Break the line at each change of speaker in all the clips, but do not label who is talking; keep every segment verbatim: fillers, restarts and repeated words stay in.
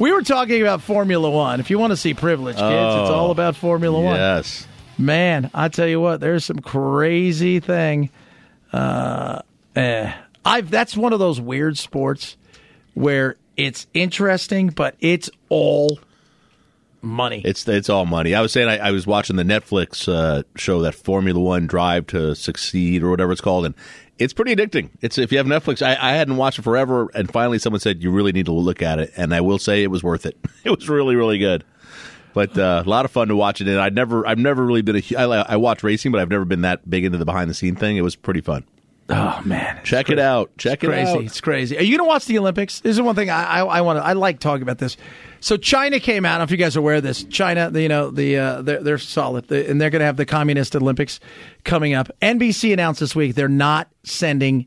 We were talking about Formula One. If you want to see privilege, kids,
oh,
it's all about Formula One.
Yes.
Man, I tell you what, there's some crazy thing. Uh, eh. I've that's one of those weird sports where it's interesting, but it's all money.
It's it's all money. I was saying I, I was watching the Netflix uh, show, that Formula One Drive to Succeed or whatever it's called, and it's pretty addicting. It's if you have Netflix. I, I hadn't watched it forever, and finally someone said you really need to look at it, and I will say it was worth it. It was really really good. But uh, a lot of fun to watch it, and I'd never, I've never really been a. I, I watch racing, but I've never been that big into the behind the scene thing. It was pretty fun.
Oh man,
check it out! Check
it out. Crazy, it's crazy. Are you going to watch the Olympics? This is one thing I, I, I want to. I like talking about this. So China came out. I don't know if you guys are aware of this. China, you know, the uh, they're, they're solid, and they're going to have the Communist Olympics coming up. N B C announced this week they're not sending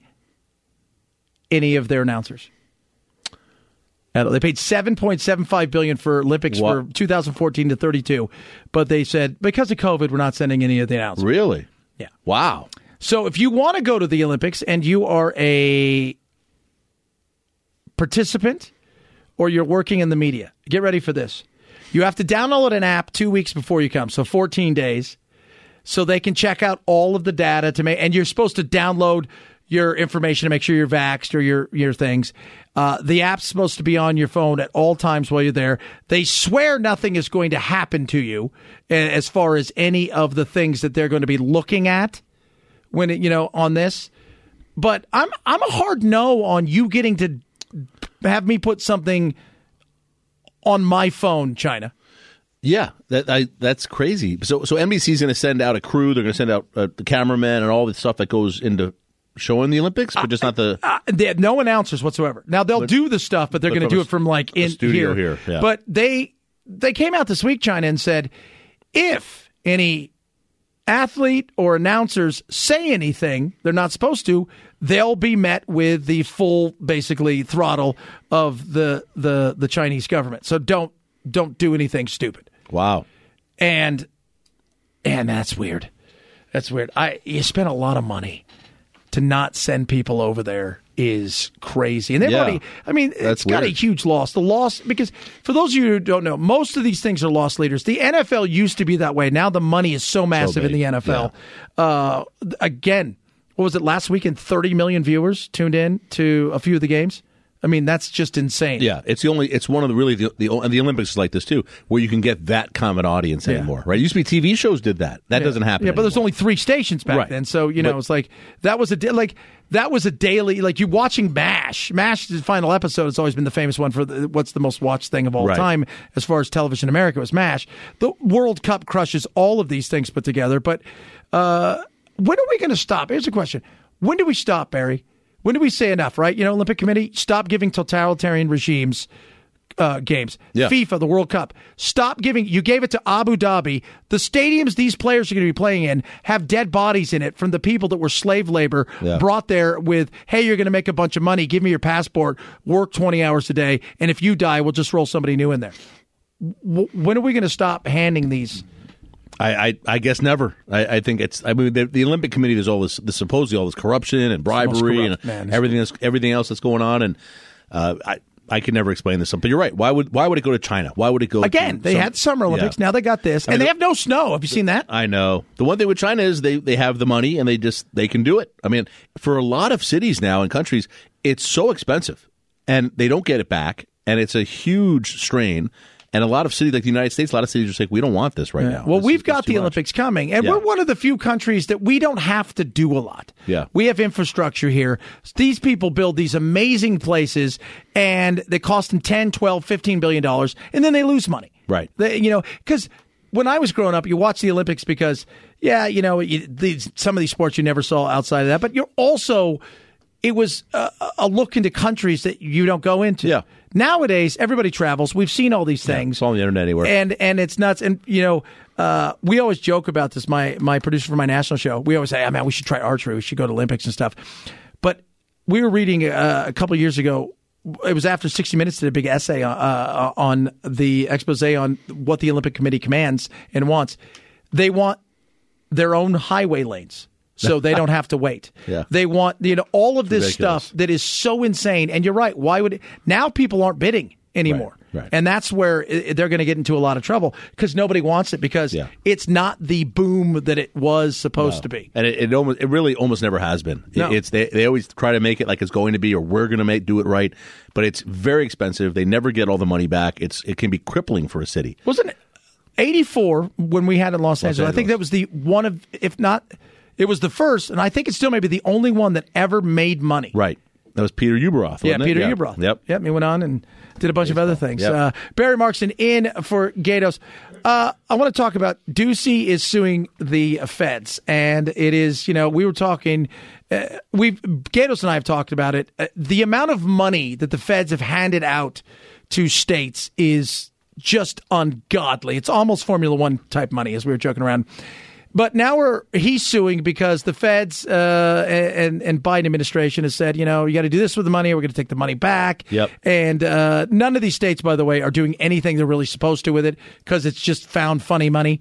any of their announcers. They paid seven point seven five billion dollars for Olympics what? for two thousand fourteen to thirty-two, but they said because of COVID, we're not sending any of the announcers.
Really?
Yeah.
Wow.
So if you want to go to the Olympics and you are a participant or you're working in the media, get ready for this. You have to download an app two weeks before you come, so fourteen days, so they can check out all of the data to make. And you're supposed to download your information to make sure you're vaxxed or your your things. Uh, the app's supposed to be on your phone at all times while you're there. They swear nothing is going to happen to you as far as any of the things that they're going to be looking at when it, you know, on this. But I'm I'm a hard no on you getting to have me put something on my phone, China.
Yeah, that I, that's crazy. So so N B C is going to send out a crew. They're going to send out uh, the cameraman and all the stuff that goes into showing the Olympics, but just not the.
Uh, uh, they have no announcers whatsoever. Now they'll but, do the stuff, but they're going to do it from like in
studio
here.
here yeah.
But they they came out this week, China, and said if any athlete or announcers say anything they're not supposed to, they'll be met with the full, basically, throttle of the the the Chinese government. So don't don't do anything stupid.
Wow.
And and that's weird. That's weird. I you spent a lot of money to not send people over there is crazy. And they've
yeah,
already, I mean, it's got
weird.
a huge loss. The loss, because for those of you who don't know, most of these things are loss leaders. The N F L used to be that way. Now the money is so massive
so
in the N F L. Yeah. Uh, again, what was it last weekend? thirty million viewers tuned in to a few of the games. I mean, that's just insane.
Yeah, it's the only. It's one of the really the the, and the Olympics is like this too, where you can get that common audience
yeah.
anymore. Right? It used to be T V shows did that. That
yeah.
doesn't happen.
Yeah, but
anymore.
there's only three stations back
right.
then, so you know but, it's like that was a like that was a daily like you watching MASH. MASH's final episode has always been the famous one for the, what's the most watched thing of all
right.
time as far as television in America was MASH. The World Cup crushes all of these things put together. But uh, when are we going to stop? Here's a question: when do we stop, Barry? When do we say enough, right? You know, Olympic Committee, stop giving totalitarian regimes uh, games.
Yeah.
FIFA, the World Cup, stop giving. You gave it to Abu Dhabi. The stadiums these players are going to be playing in have dead bodies in it from the people that were slave labor
yeah.
brought there with, hey, you're going to make a bunch of money. Give me your passport. Work twenty hours a day. And if you die, we'll just roll somebody new in there. W- when are we going to stop handing these?
I, I, I guess never. I, I think it's. I mean, the, the Olympic Committee. There's all this, this supposedly all this corruption and bribery
corrupt,
and
man.
everything else, everything else that's going on. And uh, I, I can never explain this. But you're right. Why would, why would it go to China? Why would it go
again?
To
they
some,
had Summer Olympics.
Yeah.
Now they got this,
I mean,
and they
the,
have no snow. Have you seen that?
I know. The one thing with China is they, they have the money and they just they can do it. I mean, for a lot of cities now and countries, it's so expensive, and they don't get it back, and it's a huge strain. And a lot of cities, like the United States, a lot of cities are saying, we don't want this right
yeah.
now.
Well,
this
we've
is,
got the Olympics
much.
coming, and
yeah.
we're one of the few countries that we don't have to do a lot.
Yeah.
We have infrastructure here. These people build these amazing places, and they cost them ten, twelve, fifteen billion dollars, and then they lose money.
Right.
They, you know, because when I was growing up, you watch the Olympics because, yeah, you know, you, these, some of these sports you never saw outside of that, but you're also, it was a, a look into countries that you don't go into.
Yeah.
Nowadays, everybody travels. We've seen all these things.
Yeah, it's on the internet anywhere.
And and it's nuts. And, you know, uh, we always joke about this. My my producer for my national show, we always say, oh, man, we should try archery. We should go to Olympics and stuff. But we were reading uh, a couple of years ago, it was after sixty minutes, did a big essay uh, uh, on the expose on what the Olympic Committee commands and wants. They want their own highway lanes. So they don't have to wait.
Yeah.
They want, you know, all of this
Ridiculous.
stuff that is so insane. And you're right. Why would it? Now people aren't bidding anymore.
Right. Right.
And that's where they're going to get into a lot of trouble because nobody wants it because
yeah.
it's not the boom that it was supposed
no.
to be.
And it, it almost it really almost never has been.
No.
It's they, they always try to make it like it's going to be or we're going to make do it right, but it's very expensive. They never get all the money back. It's it can be crippling for a city.
Wasn't it eighty-four when we had it in Los, Los Angeles? Angeles? I think that was the one of, if not, it was the first, and I think it's still maybe the only one that ever made money.
Right. That was Peter Ueberroth.
Yeah, Peter
yeah.
Ueberroth.
Yep.
Yep. He went on and did a bunch Baseball. of other things.
Yep.
Uh, Barry Markson in for Gatos. Uh, I want to talk about Ducey is suing the feds, and it is, you know, we were talking. Uh, we've Gatos and I have talked about it. Uh, the amount of money that the feds have handed out to states is just ungodly. It's almost Formula One type money, as we were joking around. But now we're he's suing because the feds uh, and and Biden administration has said, you know, you got to do this with the money, or we're going to take the money back.
Yep.
And uh, none of these states, by the way, are doing anything they're really supposed to with it because it's just found funny money.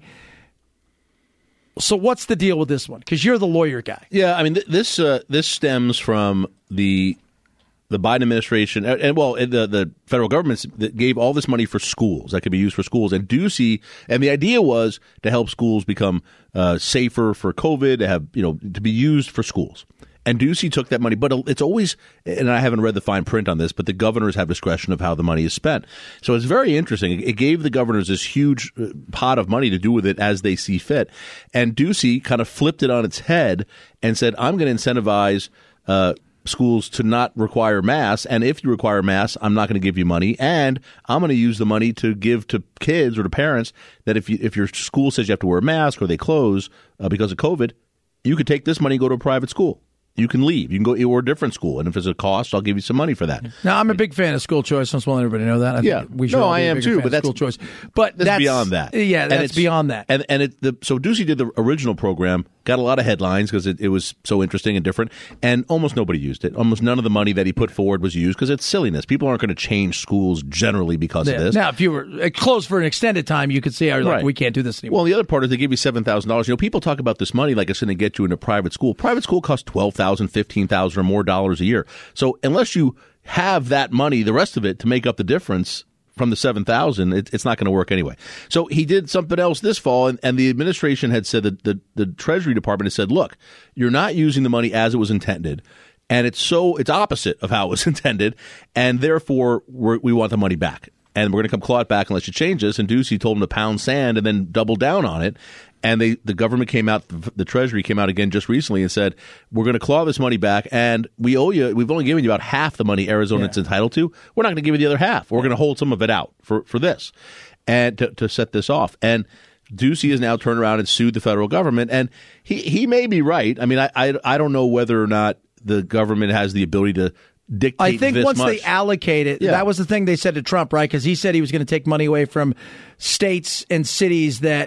So what's the deal with this one? Because you're the lawyer guy.
Yeah, I mean, th- this uh, this stems from the the Biden administration, and, and well, the the federal government that gave all this money for schools that could be used for schools, and Ducey, and the idea was to help schools become uh, safer for COVID, to have you know to be used for schools. And Ducey took that money, but it's always, and I haven't read the fine print on this, but the governors have discretion of how the money is spent. So it's very interesting. It gave the governors this huge pot of money to do with it as they see fit. And Ducey kind of flipped it on its head and said, I'm going to incentivize uh, schools to not require masks. And if you require masks, I'm not going to give you money. And I'm going to use the money to give to kids or to parents that if you, if your school says you have to wear a mask or they close uh, because of COVID, you could take this money and go to a private school. You can leave. You can go or a different school, and if there's a cost, I'll give you some money for that.
Now, I'm a big fan of school choice. I just want everybody to know that. I
yeah,
think we should
no,
all
I
be a
am
bigger
too.
fan
But
of
that's
school choice. But
that's
that's
beyond that.
Yeah, that's beyond that.
And and it the so Ducey did the original program, got a lot of headlines because it, it was so interesting and different, and almost nobody used it. Almost none of the money that he put forward was used because it's silliness. People aren't going to change schools generally because
yeah.
of this.
Now, if you were closed for an extended time, you could say, oh, like,
right.
we can't do this anymore.
Well, the other part is they give you seven thousand dollars. You know, people talk about this money like it's going to get you into private school. Private school costs twelve thousand dollars, fifteen thousand dollars or more dollars a year. So unless you have that money, the rest of it, to make up the difference from the seven thousand dollars, it, it's not going to work anyway. So he did something else this fall, and, and the administration had said that the, the Treasury Department had said, look, you're not using the money as it was intended, and it's so it's opposite of how it was intended, and therefore we're, we want the money back. And we're going to come claw it back unless you change this. And Ducey told him to pound sand and then double down on it. And they, the government came out, the Treasury came out again just recently and said, we're going to claw this money back, and we owe you, we've only given you about half the money Arizona is yeah. entitled to. We're not going to give you the other half. We're going to hold some of it out for, for this and to, to set this off. And Ducey has now turned around and sued the federal government. And he, he may be right. I mean, I, I, I don't know whether or not the government has the ability to dictate
I think
this
once
much.
they allocate it,
yeah.
that was the thing they said to Trump, right? Because he said he was going to take money away from states and cities that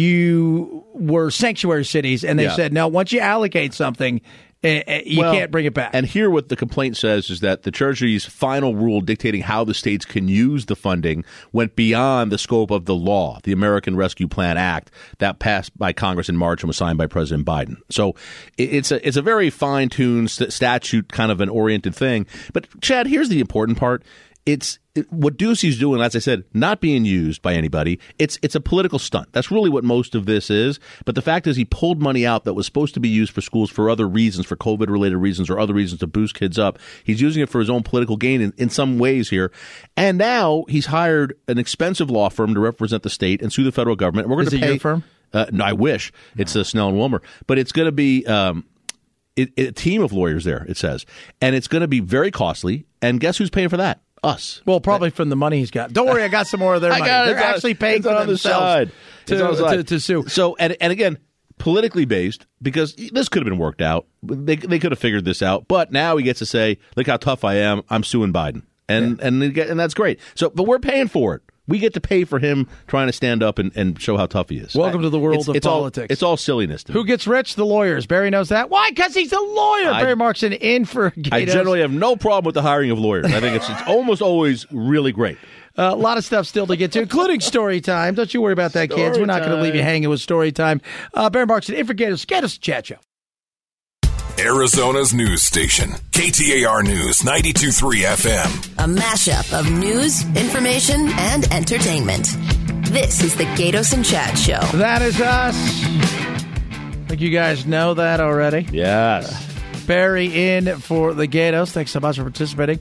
you were sanctuary cities, and they
yeah.
said, no, once you allocate something, uh, you
well,
can't bring it back.
And here what the complaint says is that the Treasury's final rule dictating how the states can use the funding went beyond the scope of the law, the American Rescue Plan Act that passed by Congress in March and was signed by President Biden. So it's a it's a very fine-tuned st- statute kind of an oriented thing. But, Chad, here's the important part. It's it, what Ducey's doing, as I said, not being used by anybody. It's it's a political stunt. That's really what most of this is. But the fact is he pulled money out that was supposed to be used for schools for other reasons, for COVID-related reasons or other reasons to boost kids up. He's using it for his own political gain in, in some ways here. And now he's hired an expensive law firm to represent the state and sue the federal government. We're going
is
to
it
pay,
your firm?
Uh, no, I wish. It's uh, Snell and Wilmer. But it's going to be um, it, it, a team of lawyers there, it says. And it's going to be very costly. And guess who's paying for that? Us.
Well, probably from the money he's got. Don't worry, I got some more of their money.
Got,
They're actually
on,
paying for
on
themselves
the
to,
to,
to, to sue.
So, and, and again, politically based, because this could have been worked out. They they could have figured this out. But now he gets to say, look how tough I am. I'm suing Biden. And, yeah. and, and that's great. So, but we're paying for it. We get to pay for him trying to stand up and, and show how tough he is.
Welcome to the world
it's,
of
it's
politics.
All, it's all silliness to me.
Who gets rich? The lawyers. Barry knows that. Why? Because he's a lawyer. I, Barry Markson in for Gatos.
I generally have no problem with the hiring of lawyers. I think it's, it's almost always really great.
Uh, a lot of stuff still to get to, including story time. Don't you worry about that, story kids. We're not going to leave you hanging with story time. Uh, Barry Markson in for Gatos. Gatos Chat Show.
Arizona's news station, K T A R News ninety-two point three F M.
A mashup of news, information, and entertainment. This is the Gatos and Chad Show.
That is us. I think you guys know that already.
Yes.
Barry in for the Gatos. Thanks so much for participating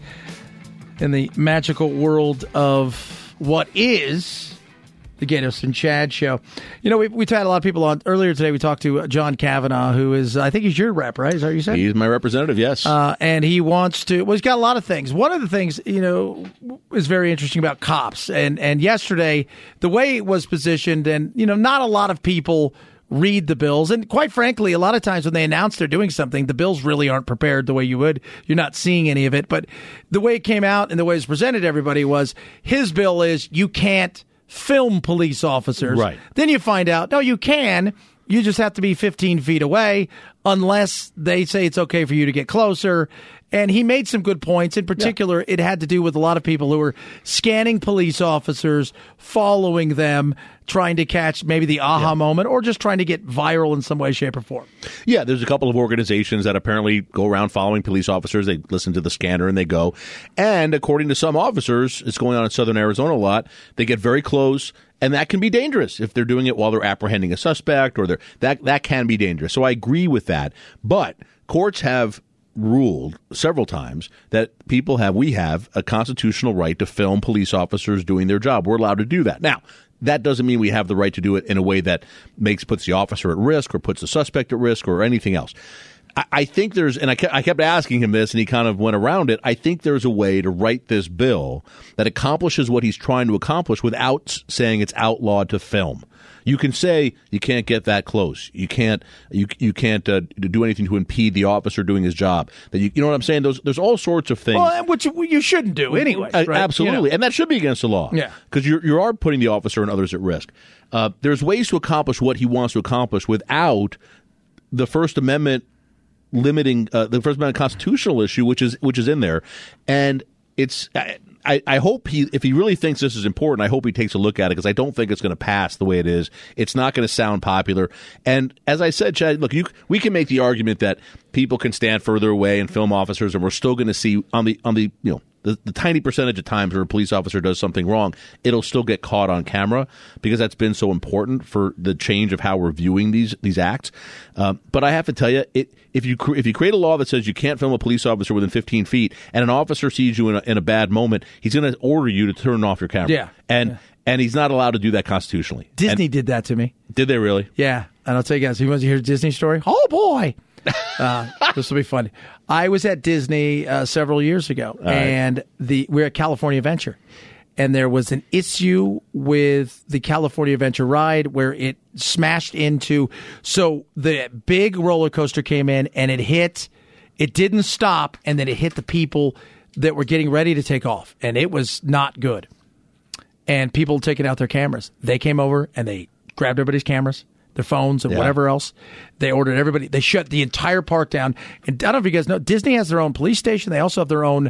in the magical world of what is the Gatos and Chad Show. You know, we, we've had a lot of people on. Earlier today, we talked to John Kavanaugh, who is, I think he's your rep, right? Is that what you said?
He's my representative, yes.
Uh, and he wants to, well, he's got a lot of things. One of the things, you know, is very interesting about cops. And, and yesterday, the way it was positioned, and, you know, not a lot of people read the bills. And quite frankly, a lot of times when they announce they're doing something, the bills really aren't prepared the way you would. You're not seeing any of it. But the way it came out and the way it was presented to everybody was his bill is you can't film police officers.
Right.
Then you find out, no, you can. You just have to be fifteen feet away unless they say it's okay for you to get closer. And he made some good points. In particular, yeah. It had to do with a lot of people who were scanning police officers, following them, trying to catch maybe the aha yeah. moment, or just trying to get viral in some way, shape, or form.
Yeah, there's a couple of organizations that apparently go around following police officers. They listen to the scanner and they go. And according to some officers, it's going on in southern Arizona a lot, they get very close. And that can be dangerous if they're doing it while they're apprehending a suspect, or they're, that that can be dangerous. So I agree with that. But courts have ruled several times that people have, we have a constitutional right to film police officers doing their job. We're allowed to do that. Now, that doesn't mean we have the right to do it in a way that makes puts the officer at risk or puts the suspect at risk or anything else. I, I think there's, and I kept, I kept asking him this, and he kind of went around it. I think there's a way to write this bill that accomplishes what he's trying to accomplish without saying it's outlawed to film. You can say you can't get that close. You can't you you can't uh, do anything to impede the officer doing his job. That you, you know what I'm saying? There's there's all sorts of things.
Well, which you shouldn't do anyway.
Uh,
right?
Absolutely,
you know.
And that should be against the law.
Yeah,
because you you are putting the officer and others at risk. Uh, there's ways to accomplish what he wants to accomplish without the First Amendment limiting uh, the First Amendment constitutional issue, which is which is in there, and it's. I, I hope he, if he really thinks this is important, I hope he takes a look at it, because I don't think it's going to pass the way it is. It's not going to sound popular. And as I said, Chad, look, you, we can make the argument that people can stand further away and film officers, and we're still going to see on the on the you know the, the tiny percentage of times where a police officer does something wrong, it'll still get caught on camera, because that's been so important for the change of how we're viewing these these acts. Um, but I have to tell you, it, if you if you create a law that says you can't film a police officer within fifteen feet, and an officer sees you in a, in a bad moment, he's going to order you to turn off your camera.
Yeah,
and
yeah.
and he's not allowed to do that constitutionally.
Disney
and,
did that to me.
Did they really?
Yeah, and I'll tell you guys. You want to hear a Disney story? Oh boy. uh, this will be fun. I was at Disney uh, several years ago,
All
and
right.
the we're at California Adventure, and there was an issue with the California Adventure ride where it smashed into. So the big roller coaster came in, and it hit. It didn't stop, and then it hit the people that were getting ready to take off, and it was not good. And people taking out their cameras. They came over and they grabbed everybody's cameras, their phones, and
yeah.
whatever else. They ordered everybody. They shut the entire park down. And I don't know if you guys know, Disney has their own police station. They also have their own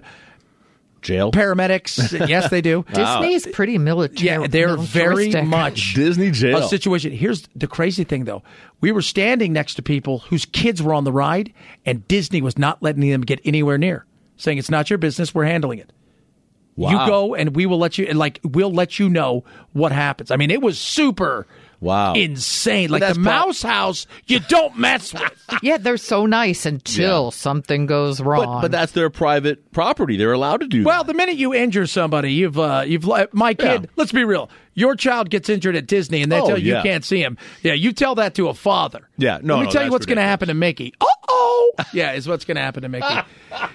jail,
paramedics. Yes, they do.
Wow. Disney is pretty military.
Yeah, they're very much
Disney jail
a situation. Here's the crazy thing, though. We were standing next to people whose kids were on the ride, and Disney was not letting them get anywhere near, saying it's not your business. We're handling it.
Wow.
You go, and we will let you. And like we'll let you know what happens. I mean, it was super.
Wow.
Insane. Like
But
the
that's part-
mouse house, you don't mess with.
Yeah, they're so nice until
Yeah.
something goes wrong.
But, but that's their private property. They're allowed to do
Well,
that.
the minute you injure somebody, you've, uh, you've, my kid,
Yeah.
let's be real. Your child gets injured at Disney and they
Oh,
tell you
yeah.
you can't see him. Yeah, you tell that to a father.
Yeah, no,
Let me
no,
tell you
that's
what's going to
ridiculous.
happen to Mickey. Uh-oh. Yeah, is what's going to happen to Mickey. I,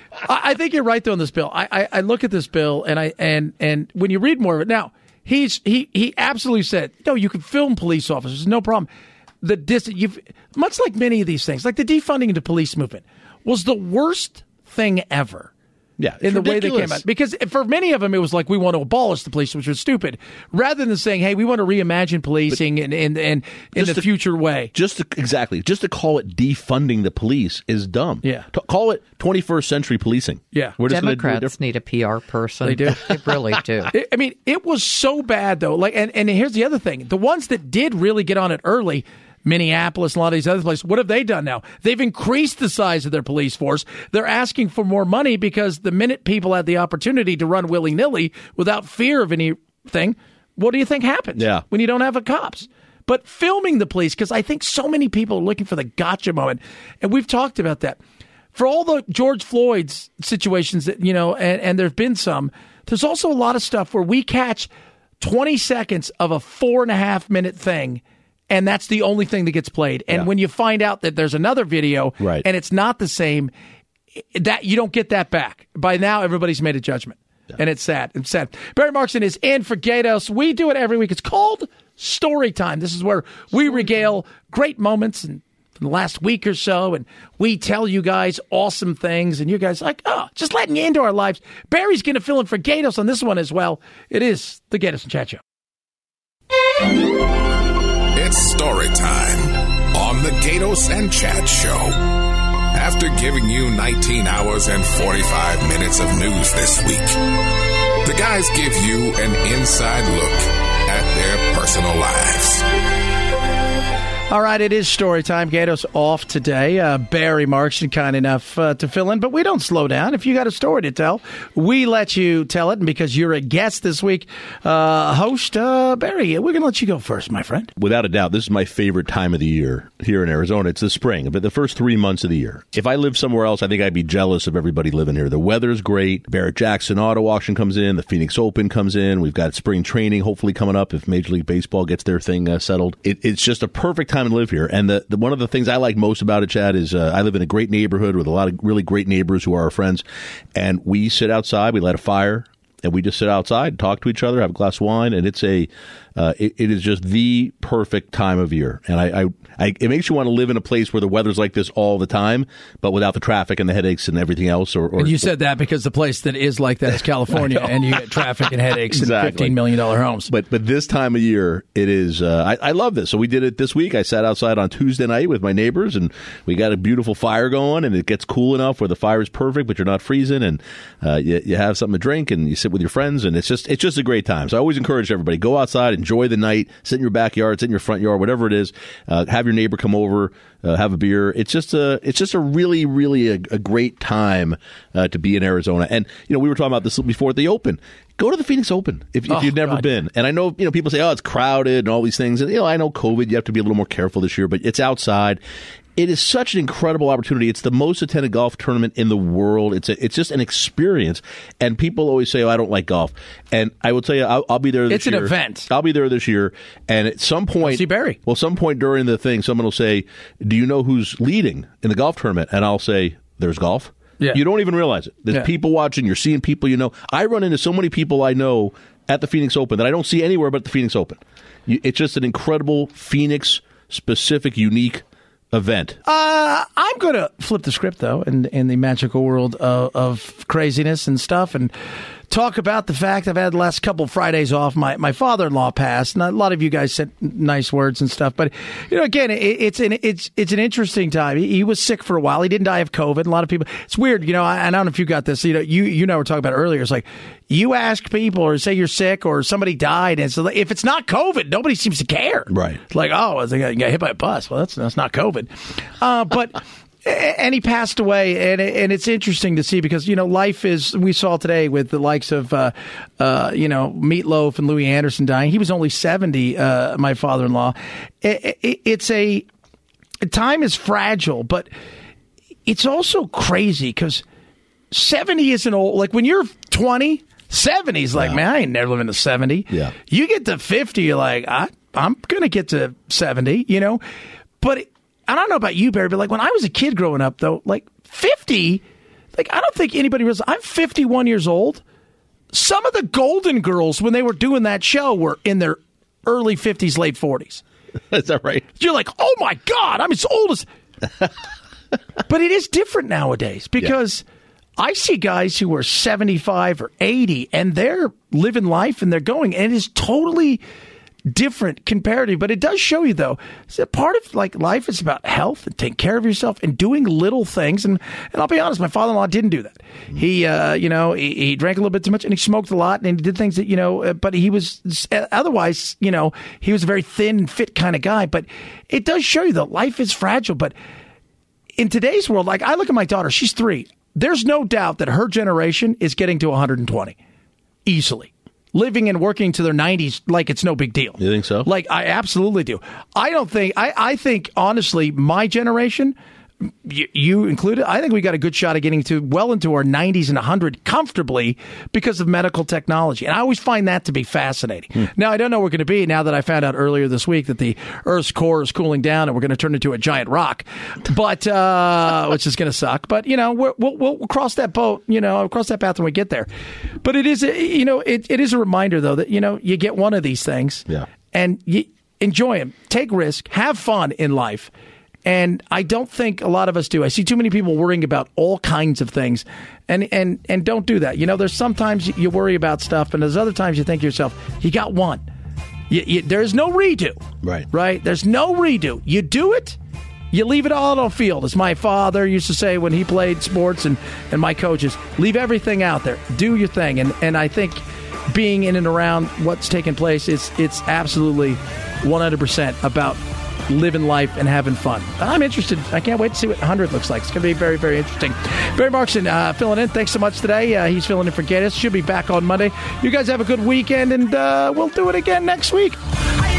I think you're right, though, on this bill. I, I, I look at this bill, and I and and when you read more of it, now, he's he he absolutely said, no, you can film police officers, no problem. The dis- you've much like many of these things, like the defunding the police movement was the worst thing ever.
Yeah,
in the
ridiculous.
way they came out. Because for many of them, it was like, we want to abolish the police, which was stupid, rather than saying, hey, we want to reimagine policing and in, in, in the
to,
future way.
Just to, exactly. Just to call it defunding the police is dumb.
Yeah.
To call it twenty-first century policing.
Yeah.
We're just
Democrats
do
need a P R person.
They do.
They really do.
It, I mean, it was so bad, though. Like, and, and here's the other thing. The ones that did really get on it early, Minneapolis, and a lot of these other places. What have they done now? They've increased the size of their police force. They're asking for more money because the minute people had the opportunity to run willy-nilly without fear of anything, what do you think happens
Yeah.
when you don't have a cops? But filming the police, because I think so many people are looking for the gotcha moment, and we've talked about that. For all the George Floyd's situations that, you know, and, and there've been some, there's also a lot of stuff where we catch twenty seconds of a four and a half minute thing, and that's the only thing that gets played. And
Yeah.
when you find out that there's another video
Right.
and it's not the same, that you don't get that back. By now, everybody's made a judgment. Yeah. And it's sad. It's sad. Barry Markson is in for Gatos. We do it every week. It's called Story Time. This is where we regale great moments and from the last week or so, and we tell you guys awesome things, and you guys are like, oh, just letting you into our lives. Barry's going to fill in for Gatos on this one as well. It is the Gatos and Chat Show.
It's story time on the Gatos and Chat Show. After giving you nineteen hours and forty-five minutes of news this week, the guys give you an inside look at their personal lives.
All right, it is story time. Gatos off today. Uh, Barry Markson kind enough uh, to fill in, but we don't slow down. If you got a story to tell, we let you tell it. And because you're a guest this week, uh, host uh, Barry, we're going to let you go first, my friend.
Without a doubt, this is my favorite time of the year here in Arizona. It's the spring, but the first three months of the year. If I lived somewhere else, I think I'd be jealous of everybody living here. The weather's great. Barrett-Jackson Auto Auction comes in. The Phoenix Open comes in. We've got spring training hopefully coming up if Major League Baseball gets their thing uh, settled. It, it's just a perfect time to live here. And the, the one of the things I like most about it, Chad, is uh, I live in a great neighborhood with a lot of really great neighbors who are our friends. And we sit outside. We light a fire. And we just sit outside, talk to each other, have a glass of wine, and it's a, uh, it, it is just the perfect time of year. And I, I, I, it makes you want to live in a place where the weather's like this all the time, but without the traffic and the headaches and everything else. Or, or
And you said that because the place that is like that is California, and you get traffic and headaches
Exactly.
and fifteen million dollars homes.
But but this time of year, it is. Uh, I, I love this. So we did it this week. I sat outside on Tuesday night with my neighbors, and we got a beautiful fire going, and it gets cool enough where the fire is perfect, but you're not freezing, and uh, you, you have something to drink, and you sit with your friends, and it's just it's just a great time. So I always encourage everybody, go outside, enjoy the night, sit in your backyard, sit in your front yard, whatever it is. Uh, have your neighbor come over, uh, have a beer. It's just a it's just a really really a, a great time uh, to be in Arizona. And you know, we were talking about this before at the Open. Go to the Phoenix Open if, if
Oh,
you've never
God.
been. And I know, you know, people say, oh, it's crowded and all these things. And, you know, I know COVID, you have to be a little more careful this year, but it's outside. It is such an incredible opportunity. It's the most attended golf tournament in the world. It's a, it's just an experience. And people always say, oh, I don't like golf. And I will tell you, I'll, I'll be there this
It's an
year.
event.
I'll be there this year. And at some point,
see Barry.
well, some point during the thing, someone will say, do you know who's leading in the golf tournament? And I'll say, there's golf.
Yeah.
You don't even realize it. There's
Yeah.
people watching. You're seeing people you know. I run into so many people I know at the Phoenix Open that I don't see anywhere but the Phoenix Open. You, it's just an incredible Phoenix-specific, unique event.
Uh, I'm going to flip the script, though, in, in the magical world of, of craziness and stuff, and talk about the fact I've had the last couple Fridays off. My, my father-in-law passed, and a lot of you guys sent nice words and stuff. But, you know, again, it, it's an it's it's an interesting time. He, he was sick for a while. He didn't die of COVID. A lot of people. It's weird, you know. I, I don't know if you got this. You know, you you know, we were talking about it earlier. It's like you ask people, or say you're sick, or somebody died, and so if it's not COVID, nobody seems to care.
Right.
Like, oh, they got, got hit by a bus. Well, that's that's not COVID. Uh, but. And he passed away, and and it's interesting to see because, you know, life is, we saw today with the likes of, uh, uh, you know, Meatloaf and Louis Anderson dying. He was only seventy, uh, my father-in-law. It, it, it's a, time is fragile, but it's also crazy because seventy isn't old. Like when you're twenty, seventy is like,
Yeah.
man, I ain't never living to seventy.
Yeah.
You get to fifty, you're like, I, I'm going to get to seventy, you know, but it, I don't know about you, Barry, but like when I was a kid growing up, though, like fifty, like I don't think anybody was. I'm fifty-one years old. Some of the Golden Girls, when they were doing that show, were in their early fifties, late forties.
Is that right?
You're like, oh my God, I'm as old as. But it is different nowadays because I see guys who are seventy-five or eighty, and they're living life and they're going, and it is totally different comparative, but it does show you, though, so part of like life is about health and taking care of yourself and doing little things. And, and I'll be honest, my father-in-law didn't do that. He, uh, you know, he, he drank a little bit too much and he smoked a lot and he did things that, you know, uh, but he was otherwise, you know, he was a very thin and fit kind of guy. But it does show you, though, life is fragile. But in today's world, like I look at my daughter, she's three. There's no doubt that her generation is getting to one hundred twenty easily. Living and working to their nineties like it's no big deal.
You think so?
Like, I absolutely do. I don't think, I, I think, honestly, my generation, you, you included, I think we got a good shot of getting to well into our nineties and one hundred comfortably because of medical technology. And I always find that to be fascinating. Hmm. Now, I don't know where we're going to be now that I found out earlier this week that the Earth's core is cooling down and we're going to turn into a giant rock, but uh, which is going to suck. But, you know, we're, we'll, we'll cross that boat, you know, cross that path when we get there. But it is, a, you know, it, it is a reminder, though, that, you know, you get one of these things
yeah.
and you enjoy them, take risk, have fun in life. And I don't think a lot of us do. I see too many people worrying about all kinds of things, and and and don't do that. You know, there's sometimes you worry about stuff, and there's other times you think to yourself, you got one. You, you, there's no redo.
Right.
Right? There's no redo. You do it, you leave it all on field. As my father used to say when he played sports, and, and my coaches, leave everything out there. Do your thing. And, and I think being in and around what's taking place, it's, it's absolutely one hundred percent about living life and having fun. I'm interested. I can't wait to see what one hundred looks like. It's going to be very, very interesting. Barry Markson uh, filling in. Thanks so much today. Uh, he's filling in for Gatos. Should be back on Monday. You guys have a good weekend, and uh, we'll do it again next week.